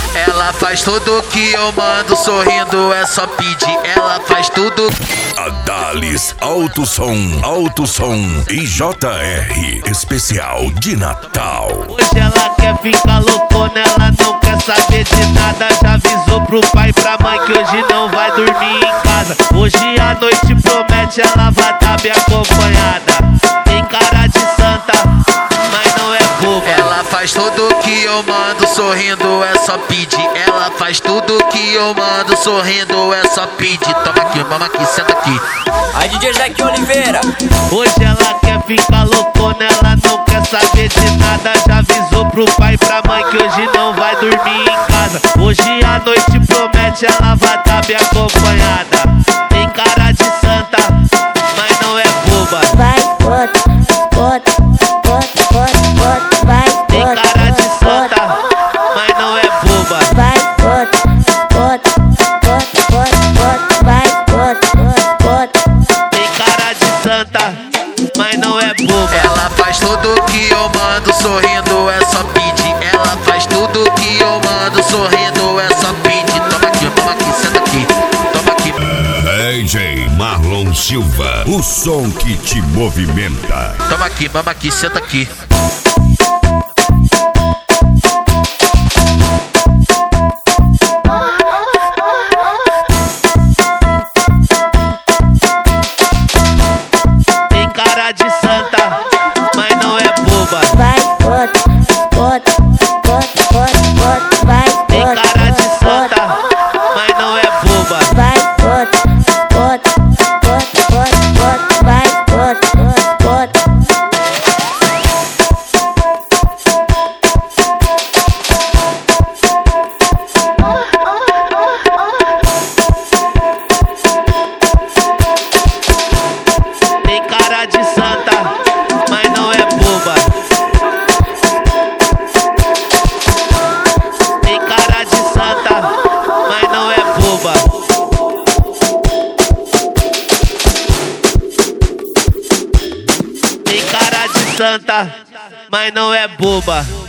Ela faz tudo que eu mando, sorrindo é só pedir. Ela faz tudo. Adalis Alto Som e JR especial de Natal. Hoje ela quer ficar loucona, ela não quer saber de nada. Já avisou pro pai e pra mãe que hoje não vai dormir em casa. Hoje a noite promete, ela vai tá bem acompanhada. Tem cara de santa, mas não é boba. Ela faz tudo que eu mando, sorrindo é só pedir. Ela faz tudo que eu mando, sorrindo é só pedir. Toma aqui, mama aqui, senta aqui. Aí DJ Jack Oliveira. Hoje ela quer ficar loucona, ela não quer saber de nada. Já avisou pro pai e pra mãe que hoje não vai dormir em casa. Hoje a noite promete, ela vai tá bem acompanhada. Tem cara de santa, mas não é boba. Vai, bota, bota, bota, bota, bota, vai, tem cara de santa, mas não é boba. vai, bota, bota, bota, bota, bota, vai, bota, bota. Tem cara de santa, mas não é boba. Ela faz tudo que eu mando, sorrindo é só pedir. Ela faz tudo que eu mando, sorrindo é só pedir. Toma aqui, mama aqui, senta aqui. Toma aqui. DJ Marlon Silva, o som que te movimenta. Toma aqui, mama aqui, senta aqui. Tem cara de santa, mas não é boba. Vai, bota, bota, bota, bota, bota, vai, Tem bota, cara de bota, santa, mas não é boba. vai, bota, bota, bota, bota, bota, vai, bota, bota. Tem cara de santa, mas não é boba. Tem cara de santa, mas não é boba. Tem cara de santa, mas não é boba.